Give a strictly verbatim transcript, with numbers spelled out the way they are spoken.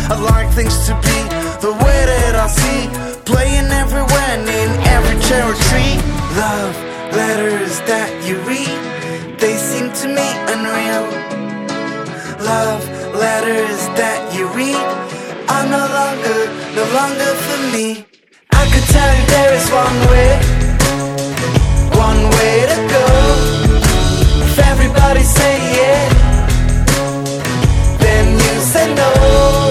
I'd like things to be the way that I see, playing everywhere and in every cherry. Love letters that you read, they seem to me unreal. Love letters that you read are no longer, no longer for me. I could tell you there is one way